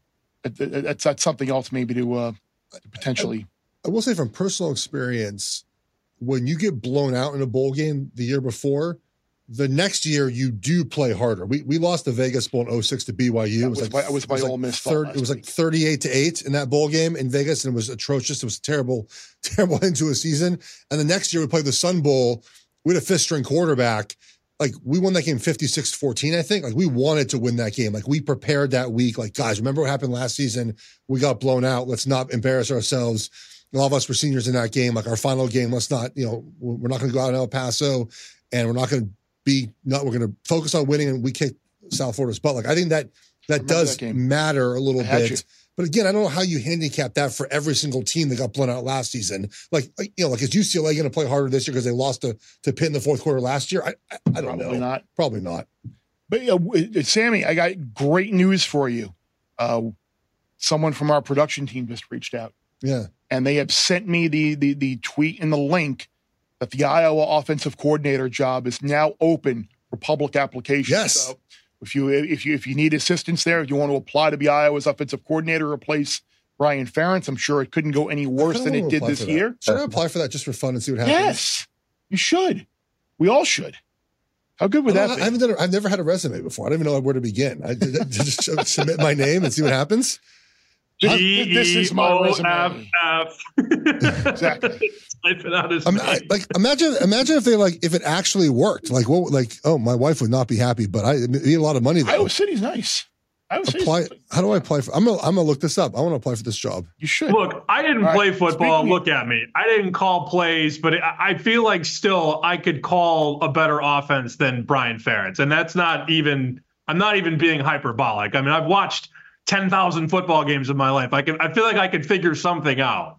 that's something else maybe to potentially. I will say from personal experience, when you get blown out in a bowl game the year before, the next year you do play harder. We lost the Vegas Bowl in 06 to BYU. It was like Ole Miss. It was like 38-8 in that bowl game in Vegas, and it was atrocious. It was a terrible end to a season. And the next year we played the Sun Bowl. We had a 5th-string quarterback. Like we won that game 56-14, I think. Like we wanted to win that game. Like we prepared that week. Like, guys, remember what happened last season? We got blown out. Let's not embarrass ourselves. A lot of us were seniors in that game. Like our final game, let's not, we're not going to go out in El Paso, and we're not going to we're going to focus on winning, and we kick South Florida's butt. Like I think that does matter a little bit. But again, I don't know how you handicap that for every single team that got blown out last season. Like is UCLA going to play harder this year because they lost to Pitt in the 4th quarter last year? I don't know. Probably not. But Sammy, I got great news for you. Someone from our production team just reached out. Yeah. And they have sent me the tweet and the link that the Iowa offensive coordinator job is now open for public applications. Yes. So if you need assistance there, if you want to apply to be Iowa's offensive coordinator, replace Brian Ferentz, I'm sure it couldn't go any worse than it did this year. Should I apply for that just for fun and see what happens? Yes, you should. We all should. How good would that be? I've never had a resume before. I don't even know where to begin. I just submit my name and see what happens. This is my resume. Exactly. Imagine if they if it actually worked. My wife would not be happy, but I need a lot of money. Iowa City's nice. I would apply. How do I apply for? I'm gonna look this up. I want to apply for this job. You should. Look, I didn't play football. Look at me. I didn't call plays, but I feel like still I could call a better offense than Brian Ferentz, and that's not even. I'm not even being hyperbolic. I mean, I've watched 10,000 football games in my life. I feel like I could figure something out.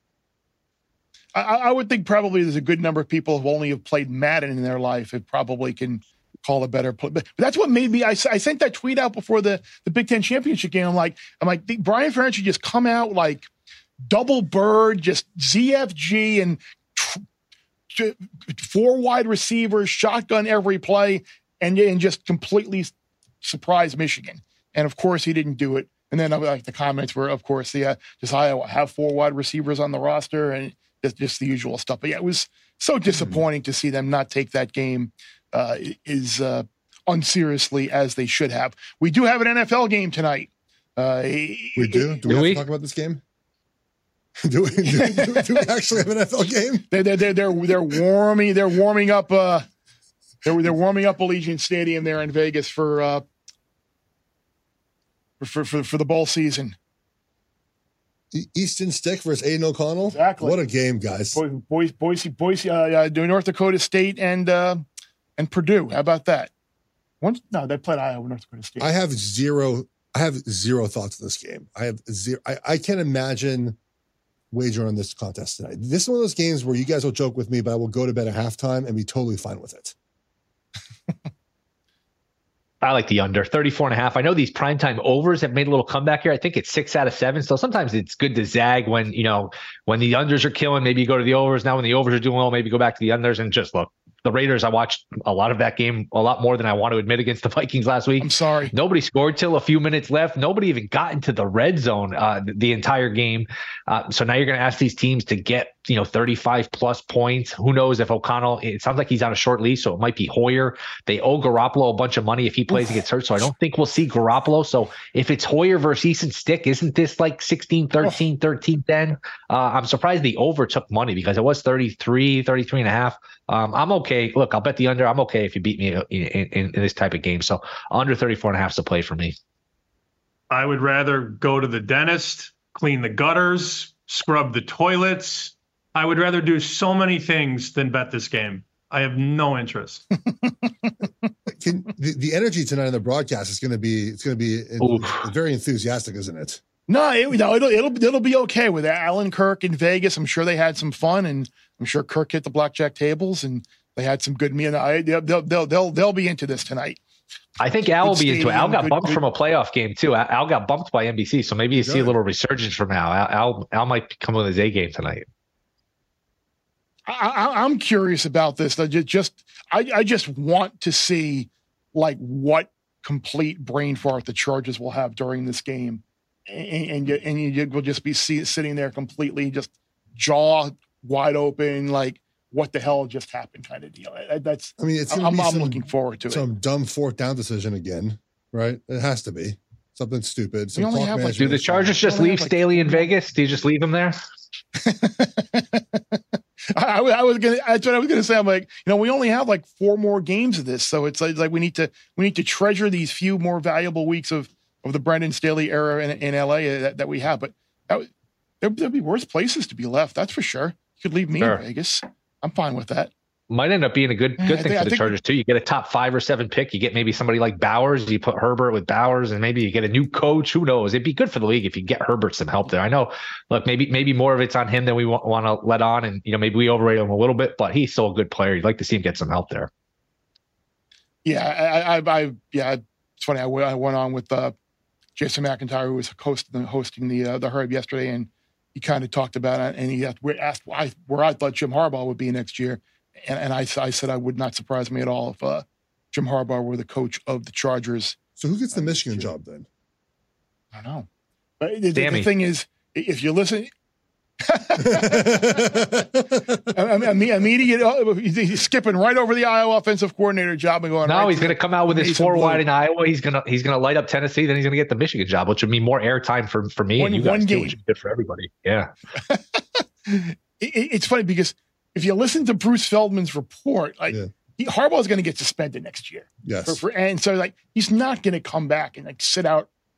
I would think probably there's a good number of people who only have played Madden in their life who probably can call a better play. But that's what made me. I sent that tweet out before the Big Ten championship game. I'm like, Brian Ferentz should just come out like double bird, just ZFG and 4 wide receivers, shotgun every play, and just completely surprise Michigan. And of course, he didn't do it. And then like the comments were, of course, just Iowa have 4 wide receivers on the roster and just the usual stuff. But yeah, it was so disappointing to see them not take that game as unseriously as they should have. We do have an NFL game tonight. We do? Do we have to talk about this game? do we actually have an NFL game? They're warming up. They're warming up Allegiant Stadium there in Vegas for the bowl season. Easton Stick versus Aiden O'Connell. Exactly. What a game, guys! Boise, North Dakota State and Purdue. How about that? They played Iowa, North Dakota State. I have zero thoughts on this game. I have zero. I can't imagine wagering on this contest tonight. This is one of those games where you guys will joke with me, but I will go to bed at halftime and be totally fine with it. I like the under 34.5. I know these primetime overs have made a little comeback here. I think it's 6 out of 7. So sometimes it's good to zag when the unders are killing, maybe you go to the overs. Now when the overs are doing well, maybe go back to the unders and just look. The Raiders, I watched a lot of that game, a lot more than I want to admit against the Vikings last week. I'm sorry. Nobody scored till a few minutes left. Nobody even got into the red zone the entire game. So now you're going to ask these teams to get 35 plus points. Who knows if O'Connell, it sounds like he's on a short leash, so it might be Hoyer. They owe Garoppolo a bunch of money if he plays and gets hurt. So I don't think we'll see Garoppolo. So if it's Hoyer versus Easton Stick, isn't this like 16-13, 13-10? I'm surprised the over took money because it was 33 and a half. I'm okay. Look, I'll bet the under. I'm okay if you beat me in this type of game. So under 34.5 is a play for me. I would rather go to the dentist, clean the gutters, scrub the toilets. I would rather do so many things than bet this game. I have no interest. The energy tonight in the broadcast is going to be very enthusiastic, isn't it? No, it'll be okay with Alan Kirk in Vegas. I'm sure they had some fun, and I'm sure Kirk hit the blackjack tables, and they had some good meal. They'll be into this tonight. I think Al will be into it. Al got bumped from a playoff game too. Al got bumped by NBC, so maybe you see a little resurgence from Al. Al might come with his A game tonight. I'm curious about this. I just want to see like what complete brain fart the Chargers will have during this game, and you will just be sitting there completely just jaw wide open, like what the hell just happened kind of deal. I'm looking forward to some dumb 4th down decision again, right? It has to be something stupid. We only have do the Chargers just leave Staley in Vegas? Do you just leave him there? That's what I was gonna say. I'm like, we only have like 4 more games of this, so it's like we need to treasure these few more valuable weeks of the Brendan Staley era in LA that we have. But there'd be worse places to be left. That's for sure. You could leave me in Vegas. I'm fine with that. Might end up being a good thing for the Chargers too. You get a top 5 or 7 pick. You get maybe somebody like Bowers. You put Herbert with Bowers, and maybe you get a new coach. Who knows? It'd be good for the league if you get Herbert some help there. I know. Look, maybe more of it's on him than we want to let on, and maybe we overrate him a little bit. But he's still a good player. You'd like to see him get some help there. Yeah, it's funny. I went on with Jason McIntyre, who was hosting the Herb yesterday, and he kind of talked about it, and he asked where I thought Jim Harbaugh would be next year. And I said I would not surprise me at all if Jim Harbaugh were the coach of the Chargers. So who gets the Michigan job then? I don't know. But the thing is, if you listen, immediate, he's skipping right over the Iowa offensive coordinator job and going. No, he's going to come out with his 4 wide in Iowa. He's going to light up Tennessee. Then he's going to get the Michigan job, which would mean more airtime for me and you guys too, which is good for everybody. Yeah. It's funny because if you listen to Bruce Feldman's report, Harbaugh's going to get suspended next year. Yes. And so he's not going to come back and sit out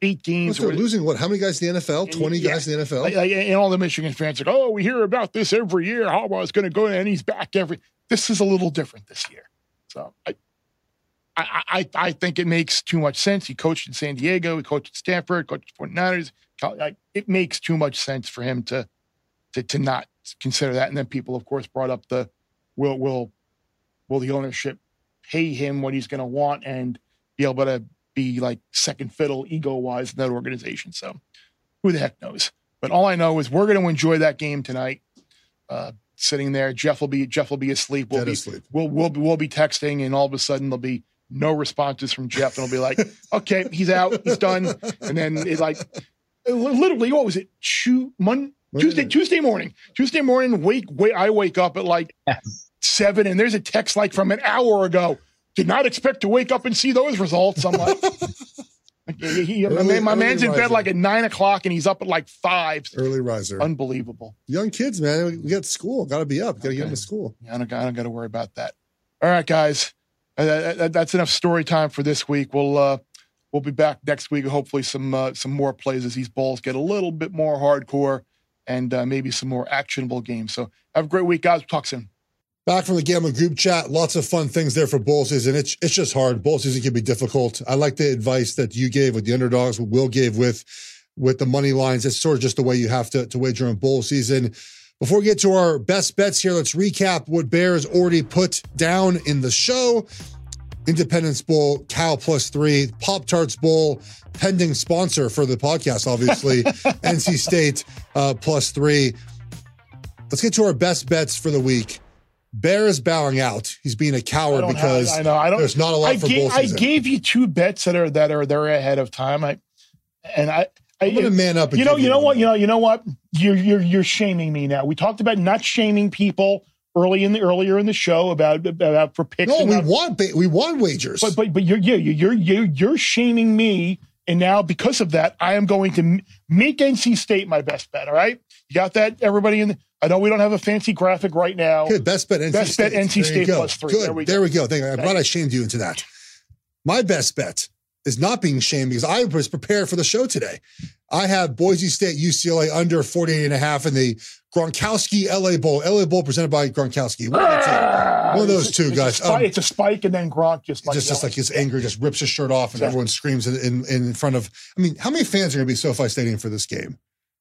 8 games. They're losing what? How many guys in the NFL? 20 guys in the NFL? And all the Michigan fans are like, oh, we hear about this every year. Harbaugh's going to go and he's back This is a little different this year. So I think it makes too much sense. He coached in San Diego. He coached at Stanford, coached at 49ers. It makes too much sense for him to not consider that. And then people, of course, brought up the will the ownership pay him what he's going to want and be able to be like second fiddle ego-wise in that organization. So who the heck knows? But all I know is we're going to enjoy that game tonight. Sitting there, Jeff will be asleep. We'll be texting, and all of a sudden there'll be no responses from Jeff, and it'll be like, okay, he's out, he's done. And then it's like, literally, what was it? Tuesday morning. I wake up at like 7, and there's a text like from an hour ago. Did not expect to wake up and see those results. I'm like, my man's in bed like at 9 o'clock, and he's up at like 5. Early riser. Unbelievable. Young kids, man. We got school. Got to be up. Got to get them to school. Yeah, I don't got to worry about that. All right, guys. That's enough story time for this week. We'll be back next week. Hopefully some more plays as these balls get a little bit more hardcore and maybe some more actionable games. So have a great week, guys. We'll talk soon. Back from the Gambling Group chat, lots of fun things there for bowl season. It's just hard. Bowl season can be difficult. I like the advice that you gave with the underdogs, what Will gave with the money lines. It's sort of just the way you have to wager on bowl season. Before we get to our best bets here, let's recap what Bear has already put down in the show. Independence Bowl, Cal +3, Pop-Tarts Bowl, pending sponsor for the podcast, obviously, NC State +3. Let's get to our best bets for the week. Bear is bowing out. He's being a coward because there's not a lot for bowl season. I gave you 2 bets that are there ahead of time. I'm going to man up. You know what? You're shaming me now. We talked about not shaming people earlier in the show about for picks. No, we won wagers. But you're shaming me, and now because of that, I am going to make NC State my best bet. All right, you got that, everybody? I know we don't have a fancy graphic right now. Okay, best bet NC State. NC State +3. Good. There we go. I'm glad I shamed you into that. My best bet is not being shamed because I was prepared for the show today. I have Boise State UCLA under 48.5 in the Gronkowski LA Bowl. LA Bowl presented by Gronkowski. One of those two guys. It's a spike, and then Gronk just like his anger just rips his shirt off, and everyone screams in front of. I mean, how many fans are going to be SoFi Stadium for this game?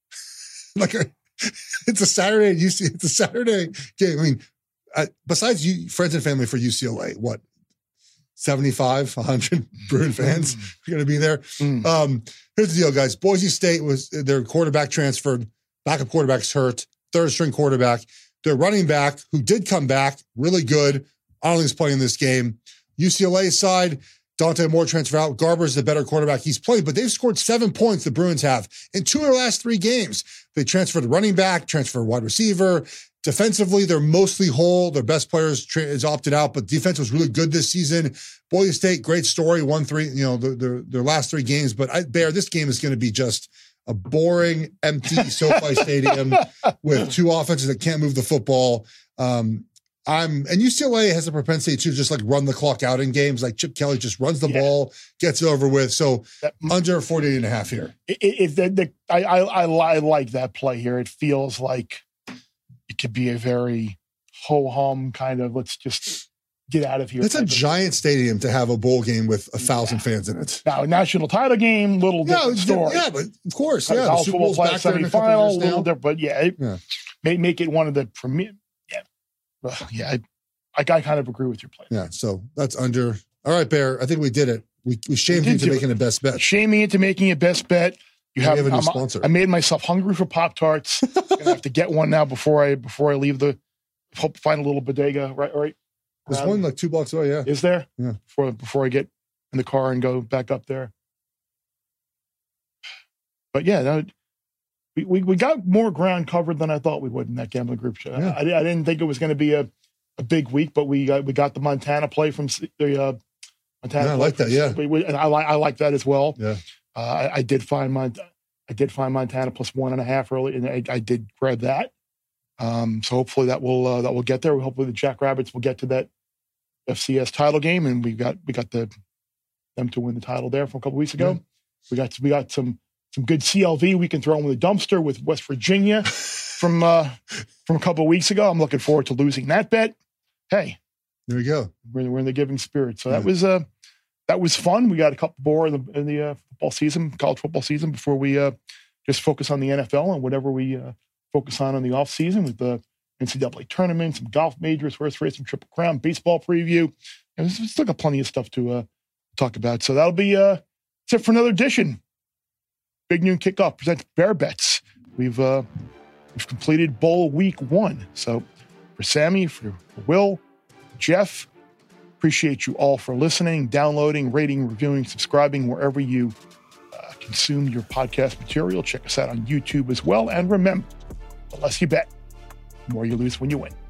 It's a Saturday. It's a Saturday game. I mean, besides you, friends and family for UCLA, what? 75, 100 Bruin fans are going to be there. Here's the deal, guys. Boise State was their quarterback transferred. Backup quarterback's hurt. Third string quarterback. Their running back, who did come back, really good. I don't think he's playing this game. UCLA side, Dante Moore transferred out. Garber's the better quarterback. He's played, but they've scored 7 points, the Bruins have, in 2 of their last 3 games. They transferred a running back, transferred a wide receiver. Defensively, they're mostly whole. Their best players is opted out, but defense was really good this season. Boise State, great story, won 3, their last 3 games. But Bear, this game is going to be just a boring, empty SoFi Stadium with 2 offenses that can't move the football. And UCLA has a propensity to just like run the clock out in games. Like Chip Kelly just runs the ball, gets it over with. So under 48.5 here. I like that play here. It feels like it could be a very ho-hum kind of, let's just get out of here. It's a giant stadium to have a bowl game with 1,000 fans in it. Now, a national title game, little different story. Yeah, but of course, the Super Bowl's back there in a couple years now. But make it one of the premier. I kind of agree with your play. Yeah, so that's under. All right, Bear, I think we did it. We shamed you into making the best bet. Shaming into making a best bet. You have a new sponsor. I made myself hungry for Pop-Tarts. I'm going to have to get one now before I leave hope to find a little bodega, right? There's one like 2 blocks away, yeah. Is there? Yeah. Before I get in the car and go back up there. But yeah, we got more ground covered than I thought we would in that Gambling Group show. Yeah. I didn't think it was going to be a big week, but we got the Montana play from the Montana. Yeah, I like that. Yeah, and I like that as well. Yeah, I did find Montana +1.5 early, and I did grab that. So hopefully that will get there. Hopefully the Jackrabbits will get to that FCS title game, and we got them to win the title there from a couple weeks ago. We got some good CLV we can throw in the dumpster with West Virginia from a couple of weeks ago. I'm looking forward to losing that bet. Hey, there we go. We're in the giving spirit. So that was fun. We got a couple more in the football season, college football season, before we just focus on the NFL and whatever we focus on in the off season with the NCAA tournament, some golf majors, horse racing, Triple Crown, baseball preview. And we still got plenty of stuff to talk about. So that'll be it for another edition. Big Noon Kickoff presents Bear Bets. We've completed Bowl Week 1. So for Sammy, for Will, Jeff, appreciate you all for listening, downloading, rating, reviewing, subscribing wherever you consume your podcast material. Check us out on YouTube as well. And remember, the less you bet, the more you lose when you win.